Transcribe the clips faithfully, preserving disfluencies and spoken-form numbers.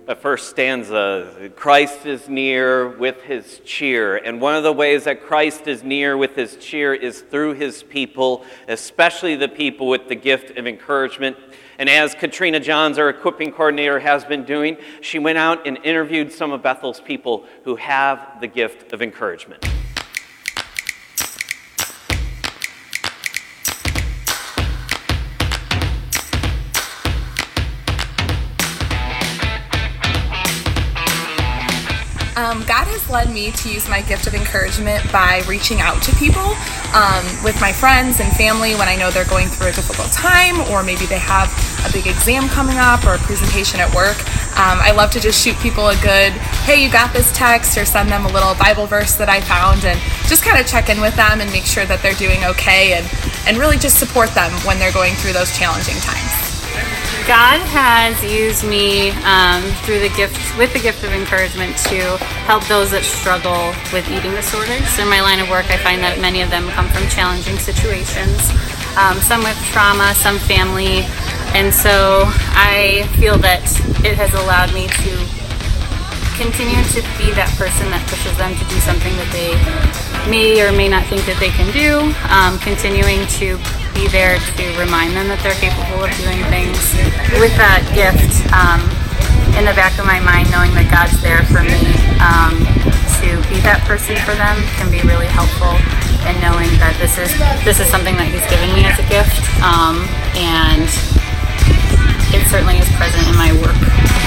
The first stanza, Christ is near with his cheer. And one of the ways that Christ is near with his cheer is through his people, especially the people with the gift of encouragement. And as Katrina Johns, our equipping coordinator, has been doing, she went out and interviewed some of Bethel's people who have the gift of encouragement. Um, God has led me to use my gift of encouragement by reaching out to people um, with my friends and family when I know they're going through a difficult time, or maybe they have a big exam coming up or a presentation at work. Um, I love to just shoot people a good, hey, you got this text, or send them a little Bible verse that I found, and just kind of check in with them and make sure that they're doing okay, and, and really just support them when they're going through those challenging times. God has used me um, through the gift, with the gift of encouragement, to help those that struggle with eating disorders. In my line of work, I find that many of them come from challenging situations, um, some with trauma, some family, and so I feel that it has allowed me to continue to be that person that pushes them to do something that they may or may not think that they can do, um, continuing to be there to remind them that they're capable of doing things. With that gift um, in the back of my mind, knowing that God's there for me um, to be that person for them can be really helpful, and knowing that this is this is something that He's given me as a gift, um, and it certainly is present in my work.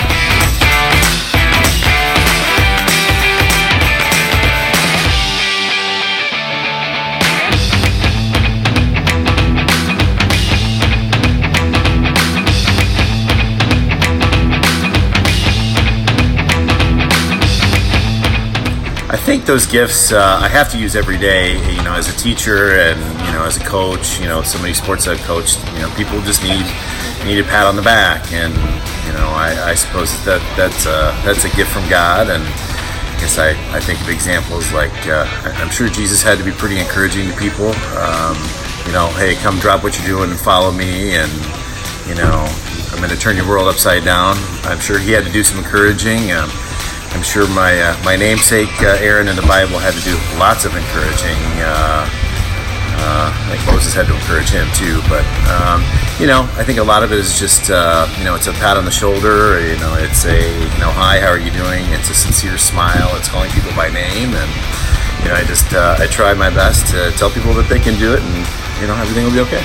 I think those gifts uh, I have to use every day, you know, as a teacher and, you know, as a coach, you know, so many sports I've coached, you know, people just need need a pat on the back, and, you know, I, I suppose that that's a, that's a gift from God. And I guess I, I think of examples like, uh, I'm sure Jesus had to be pretty encouraging to people, um, you know, hey, come drop what you're doing and follow me, and, you know, I'm going to turn your world upside down. I'm sure he had to do some encouraging. Um, I'm sure my uh, my namesake uh, Aaron in the Bible had to do lots of encouraging. Uh, uh, I think Moses had to encourage him too. But um, you know, I think a lot of it is just uh, you know, it's a pat on the shoulder. You know, it's a you know, hi, how are you doing? It's a sincere smile. It's calling people by name, and you know, I just uh, I try my best to tell people that they can do it, and you know, everything will be okay.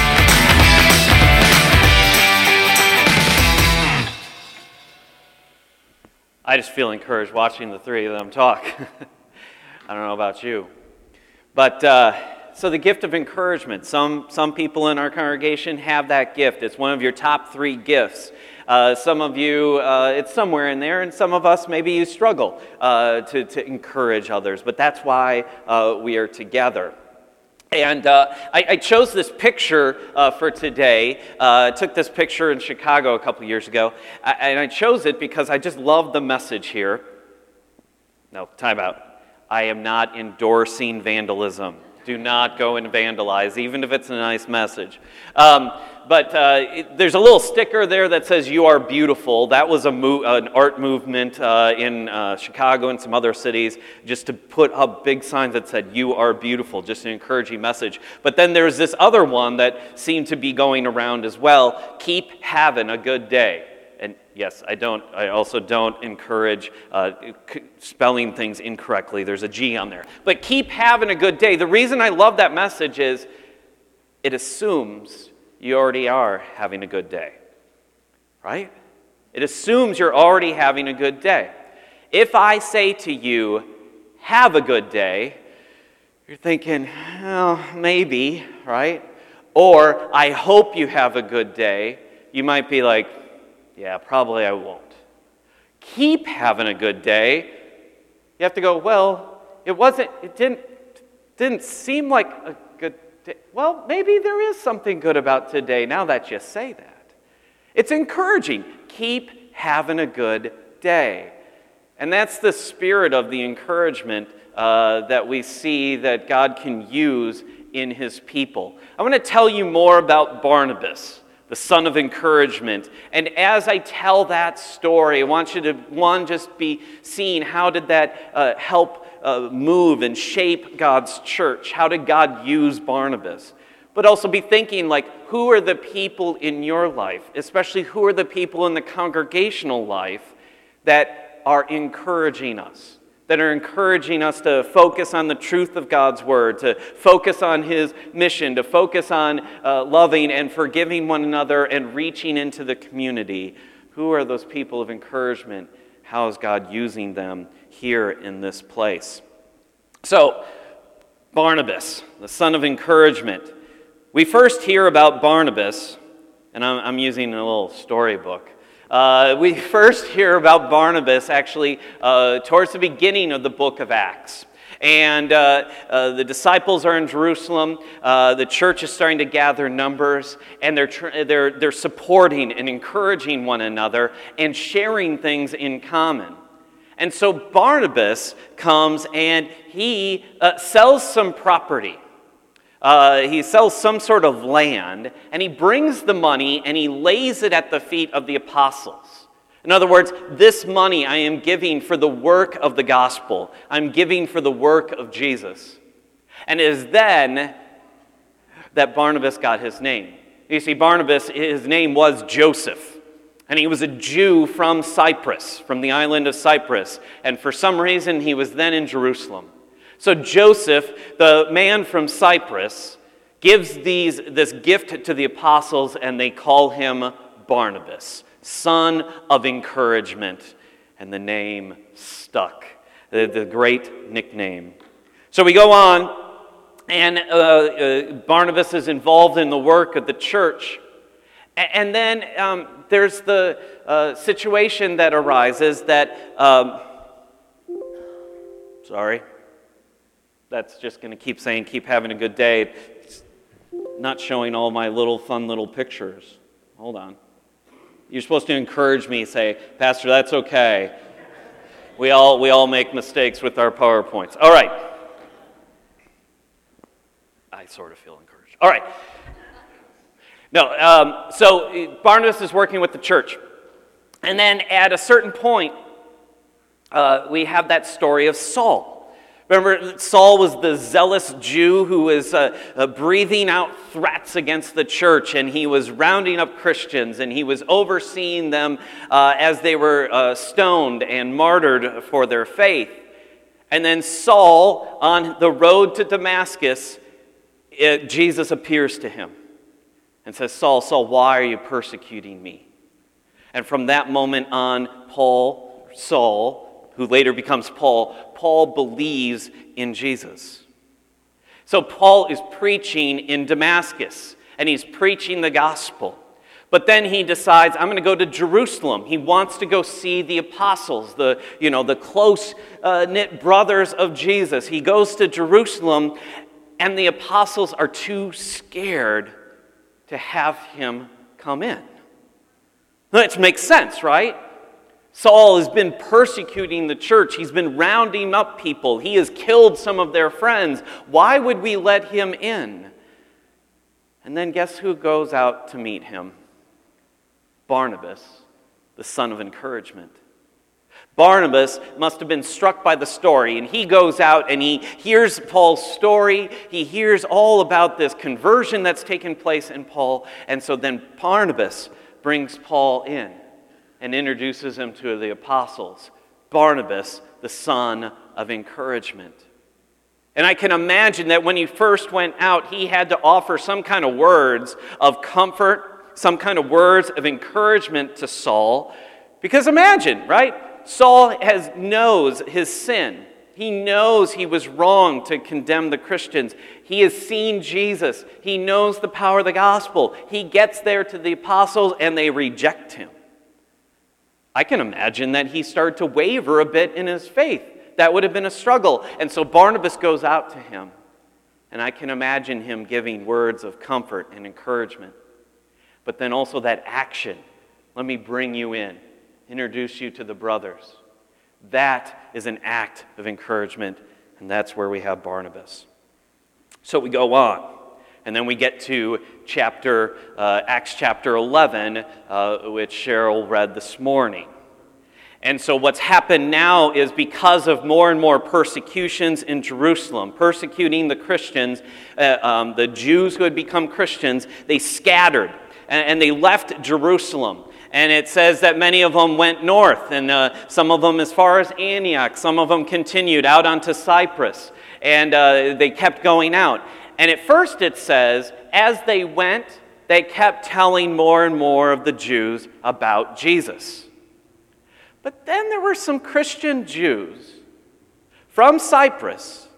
I just feel encouraged watching the three of them talk. I don't know about you. But, uh, so the gift of encouragement. Some, some people in our congregation have that gift. It's one of your top three gifts. Uh, some of you, uh, it's somewhere in there, and some of us, maybe you struggle uh, to, to encourage others. But that's why uh, we are together. And uh, I, I chose this picture uh, for today. Uh, I took this picture in Chicago a couple years ago. I, and I chose it because I just love the message here. No, time out. I am not endorsing vandalism. Do not go and vandalize, even if it's a nice message. Um, but uh, it, there's a little sticker there that says, "You are beautiful." That was a mo- an art movement uh, in uh, Chicago and some other cities, just to put up big signs that said, "You are beautiful," just an encouraging message. But then there's this other one that seemed to be going around as well: "Keep having a good day." And yes, I don't. I also don't encourage uh, c- spelling things incorrectly. There's a G on there. But keep having a good day. The reason I love that message is it assumes you already are having a good day, right? It assumes you're already having a good day. If I say to you, "Have a good day," you're thinking, well, maybe, right? Or, "I hope you have a good day." You might be like, yeah, probably I won't. Keep having a good day. You have to go, well, it wasn't, it didn't, didn't seem like a good day. Well, maybe there is something good about today now that you say that. It's encouraging. Keep having a good day. And that's the spirit of the encouragement uh, that we see that God can use in His people. I want to tell you more about Barnabas. the son of encouragement. And as I tell that story, I want you to, one, just be seeing how did that uh, help uh, move and shape God's church? How did God use Barnabas? But also be thinking, like, who are the people in your life, especially who are the people in the congregational life that are encouraging us, that are encouraging us to focus on the truth of God's word, to focus on his mission, to focus on uh, loving and forgiving one another and reaching into the community. Who are those people of encouragement? How is God using them here in this place? So, Barnabas, the son of encouragement. We first hear about Barnabas, and I'm, I'm using a little storybook. Uh, we first hear about Barnabas actually uh, towards the beginning of the book of Acts. And uh, uh, the disciples are in Jerusalem. Uh, the church is starting to gather numbers, and they're tr- they're they're supporting and encouraging one another and sharing things in common. And so Barnabas comes and he uh, sells some property. Uh, he sells some sort of land, and he brings the money and he lays it at the feet of the apostles. In other words, this money I am giving for the work of the gospel. I'm giving for the work of Jesus. And it is then that Barnabas got his name. You see, Barnabas, his name was Joseph, and he was a Jew from Cyprus, from the island of Cyprus, and for some reason he was then in Jerusalem. So Joseph, the man from Cyprus, gives these, this gift to the apostles, and they call him Barnabas, son of encouragement, and the name stuck, the, the great nickname. So we go on, and uh, uh, Barnabas is involved in the work of the church. And then um, there's the uh, situation that arises that, um, sorry, that's just going to keep saying, keep having a good day. It's not showing all my little fun little pictures. Hold on. You're supposed to encourage me, say, Pastor, that's okay. We all, we all make mistakes with our PowerPoints. All right. I sort of feel encouraged. All right. No, um, so Barnabas is working with the church. And then at a certain point, uh, we have that story of Saul. Remember, Saul was the zealous Jew who was uh, uh, breathing out threats against the church, and he was rounding up Christians, and he was overseeing them uh, as they were uh, stoned and martyred for their faith. And then Saul, on the road to Damascus, it, Jesus appears to him and says, Saul, Saul, why are you persecuting me? And from that moment on, Paul, Saul, who later becomes Paul, Paul believes in Jesus. So Paul is preaching in Damascus, and he's preaching the gospel. But then he decides, I'm going to go to Jerusalem. He wants to go see the apostles, the, you know, the close-knit uh, brothers of Jesus. He goes to Jerusalem, and the apostles are too scared to have him come in. That makes sense, right? Saul has been persecuting the church. He's been rounding up people. He has killed some of their friends. Why would we let him in? And then guess who goes out to meet him? Barnabas, the son of encouragement. Barnabas must have been struck by the story, and he goes out and he hears Paul's story. He hears all about this conversion that's taken place in Paul. And so then Barnabas brings Paul in and introduces him to the apostles. Barnabas, the son of encouragement. And I can imagine that when he first went out, he had to offer some kind of words of comfort, some kind of words of encouragement to Saul. Because imagine, right? Saul has knows his sin. He knows he was wrong to condemn the Christians. He has seen Jesus. He knows the power of the gospel. He gets there to the apostles and they reject him. I can imagine that he started to waver a bit in his faith. That would have been a struggle. And so Barnabas goes out to him. And I can imagine him giving words of comfort and encouragement. But then also that action. Let me bring you in. Introduce you to the brothers. That is an act of encouragement. And that's where we have Barnabas. So we go on. And then we get to chapter uh, Acts chapter eleven, uh, which Cheryl read this morning. And so what's happened now is because of more and more persecutions in Jerusalem, persecuting the Christians, uh, um, the Jews who had become Christians, they scattered and, and they left Jerusalem. And it says that many of them went north, and uh, some of them as far as Antioch, some of them continued out onto Cyprus, and uh, they kept going out. And at first it says, as they went, they kept telling more and more of the Jews about Jesus. But then there were some Christian Jews from Cyprus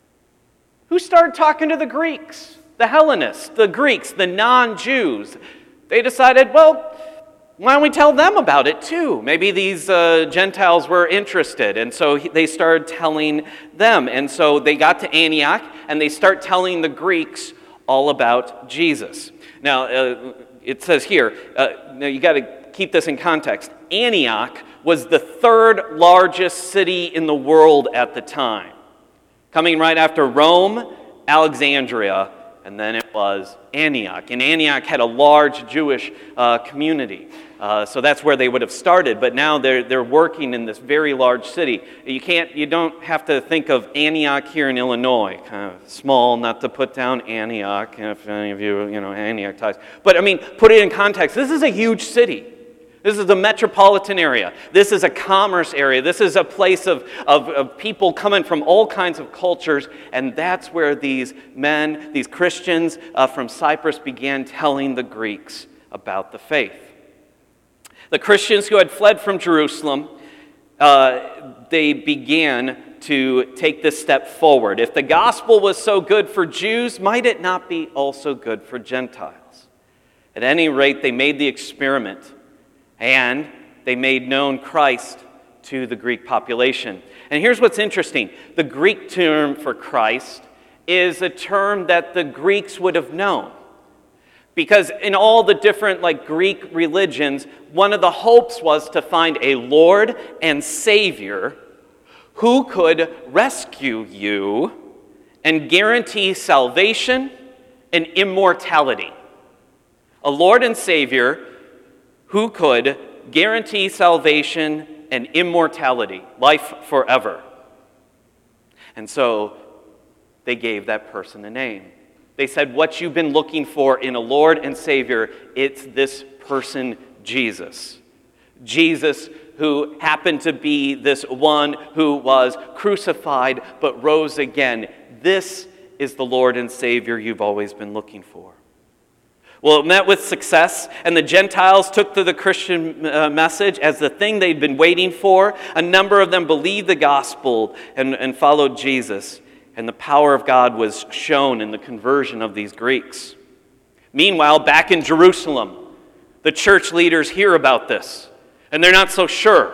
who started talking to the Greeks, the Hellenists, the Greeks, the non-Jews. They decided, well, why don't we tell them about it too? Maybe these uh, Gentiles were interested, and so they started telling them. And so they got to Antioch, and they start telling the Greeks all about Jesus. Now, uh, it says here, uh, now you got to keep this in context. Antioch was the third largest city in the world at the time, coming right after Rome, Alexandria, and then it was Antioch. And Antioch had a large Jewish uh, community. Uh, so that's where they would have started, but now they're they're working in this very large city. You can't, you don't have to think of Antioch here in Illinois, kind of small, not to put down Antioch, if any of you, you know, Antioch ties. But I mean, put it in context. This is a huge city. This is a metropolitan area. This is a commerce area. This is a place of, of, of people coming from all kinds of cultures, and that's where these men, these Christians uh, from Cyprus began telling the Greeks about the faith. The Christians who had fled from Jerusalem, uh, they began to take this step forward. If the gospel was so good for Jews, might it not be also good for Gentiles? At any rate, they made the experiment, and they made known Christ to the Greek population. And here's what's interesting. The Greek term for Christ is a term that the Greeks would have known. Because in all the different like Greek religions, one of the hopes was to find a Lord and Savior who could rescue you and guarantee salvation and immortality. A Lord and Savior who could guarantee salvation and immortality, life forever. And so they gave that person a name. They said, what you've been looking for in a Lord and Savior, it's this person, Jesus. Jesus, who happened to be this one who was crucified but rose again. This is the Lord and Savior you've always been looking for. Well, it met with success, and the Gentiles took to the Christian uh, message as the thing they'd been waiting for. A number of them believed the gospel and, and followed Jesus. And the power of God was shown in the conversion of these Greeks. Meanwhile, back in Jerusalem, the church leaders hear about this, and they're not so sure.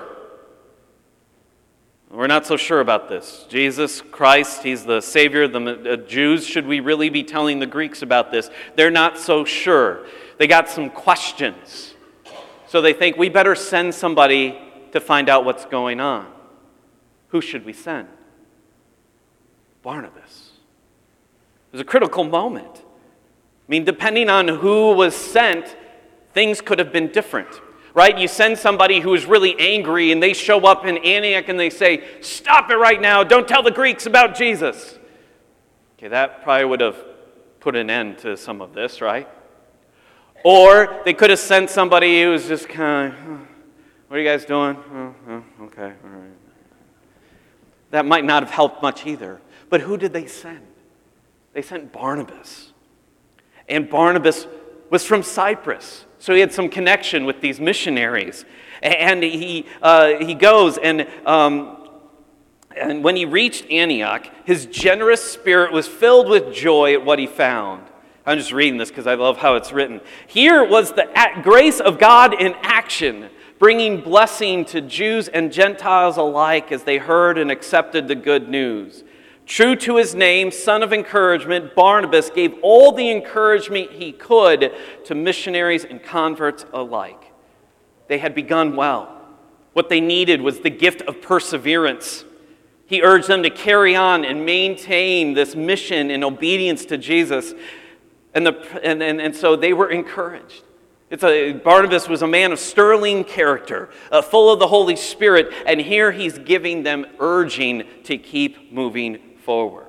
We're not so sure about this. Jesus Christ, He's the Savior. The Jews, should we really be telling the Greeks about this? They're not so sure. They got some questions. So they think, we better send somebody to find out what's going on. Who should we send? Barnabas. It was a critical moment. I mean, depending on who was sent, things could have been different, right? You send somebody who is really angry and they show up in Antioch and they say, stop it right now, don't tell the Greeks about Jesus. Okay, that probably would have put an end to some of this, right? Or they could have sent somebody who was just kind of, oh, what are you guys doing? Oh, oh, okay, all right. That might not have helped much either. But who did they send? They sent Barnabas. And Barnabas was from Cyprus, so he had some connection with these missionaries. And he uh, he goes, and um, and when he reached Antioch, his generous spirit was filled with joy at what he found. I'm just reading this because I love how it's written. Here was the grace of God in action, bringing blessing to Jews and Gentiles alike as they heard and accepted the good news. True to his name, son of encouragement, Barnabas gave all the encouragement he could to missionaries and converts alike. They had begun well. What they needed was the gift of perseverance. He urged them to carry on and maintain this mission in obedience to Jesus. And, the, and, and, and so they were encouraged. It's a, Barnabas was a man of sterling character, uh, full of the Holy Spirit, and here he's giving them urging to keep moving forward.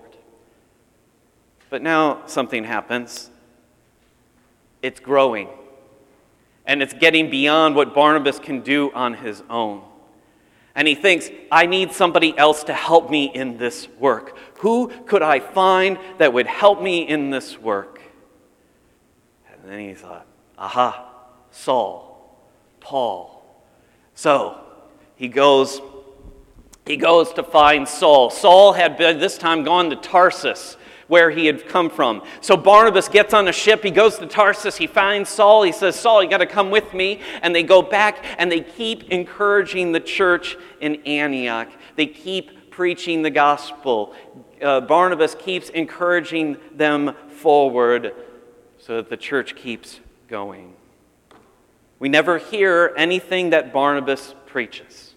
But now something happens. It's growing. And it's getting beyond what Barnabas can do on his own. And he thinks, I need somebody else to help me in this work. Who could I find that would help me in this work? And then he thought, aha, Saul, Paul. So he goes, he goes to find Saul. Saul had by this time gone to Tarsus, where he had come from. So Barnabas gets on a ship, he goes to Tarsus, he finds Saul, he says, Saul, you got to come with me. And they go back and they keep encouraging the church in Antioch. They keep preaching the gospel. Uh, Barnabas keeps encouraging them forward so that the church keeps going. We never hear anything that Barnabas preaches.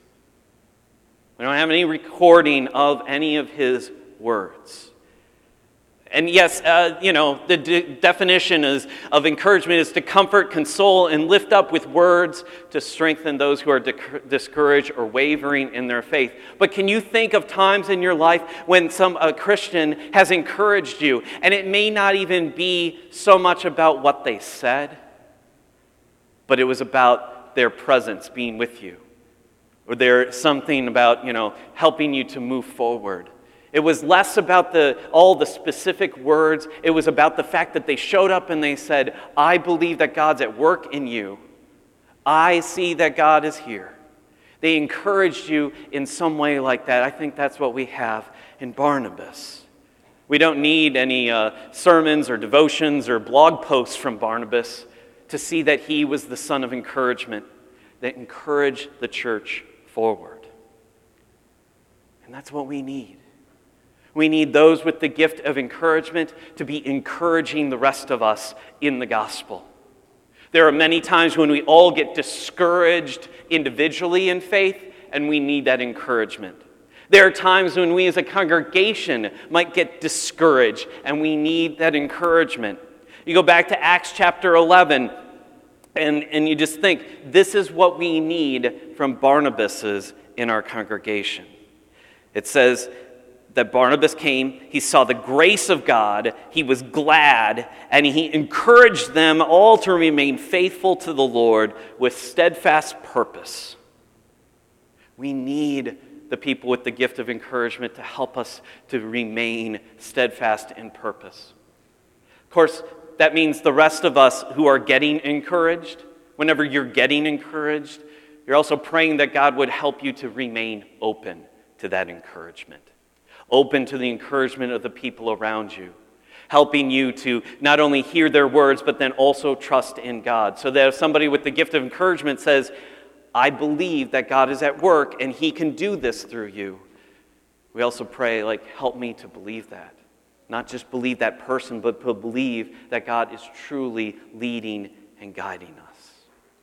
We don't have any recording of any of his words. And yes, uh, you know, the de- definition is, of encouragement is to comfort, console, and lift up with words to strengthen those who are di- discouraged or wavering in their faith. But can you think of times in your life when some a Christian has encouraged you, and it may not even be so much about what they said, but it was about their presence being with you, or there's something about, you know, helping you to move forward. It was less about the, all the specific words. It was about the fact that they showed up and they said, I believe that God's at work in you. I see that God is here. They encouraged you in some way like that. I think that's what we have in Barnabas. We don't need any uh, sermons or devotions or blog posts from Barnabas to see that he was the son of encouragement that encouraged the church forward. And that's what we need. We need those with the gift of encouragement to be encouraging the rest of us in the gospel. There are many times when we all get discouraged individually in faith, and we need that encouragement. There are times when we as a congregation might get discouraged, and we need that encouragement. You go back to Acts chapter eleven, and, and you just think, this is what we need from Barnabas's in our congregation. It says that Barnabas came, he saw the grace of God, he was glad, and he encouraged them all to remain faithful to the Lord with steadfast purpose. We need the people with the gift of encouragement to help us to remain steadfast in purpose. Of course, that means the rest of us who are getting encouraged, whenever you're getting encouraged, you're also praying that God would help you to remain open to that encouragement. Open to the encouragement of the people around you, helping you to not only hear their words, but then also trust in God. So that if somebody with the gift of encouragement says, I believe that God is at work and he can do this through you, we also pray, like, help me to believe that. Not just believe that person, but to believe that God is truly leading and guiding us.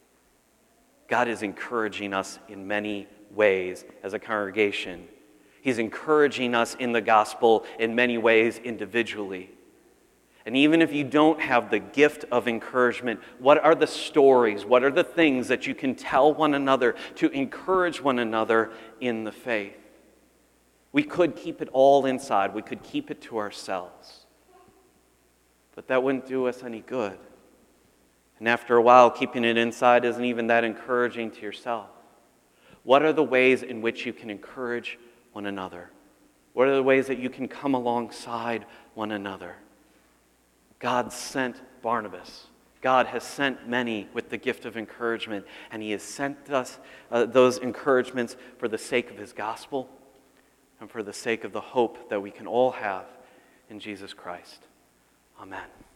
God is encouraging us in many ways as a congregation. He's encouraging us in the gospel in many ways individually. And even if you don't have the gift of encouragement, what are the stories, what are the things that you can tell one another to encourage one another in the faith? We could keep it all inside. We could keep it to ourselves. But that wouldn't do us any good. And after a while, keeping it inside isn't even that encouraging to yourself. What are the ways in which you can encourage one another? What are the ways that you can come alongside one another? God sent Barnabas. God has sent many with the gift of encouragement, and he has sent us uh, those encouragements for the sake of his gospel and for the sake of the hope that we can all have in Jesus Christ. Amen.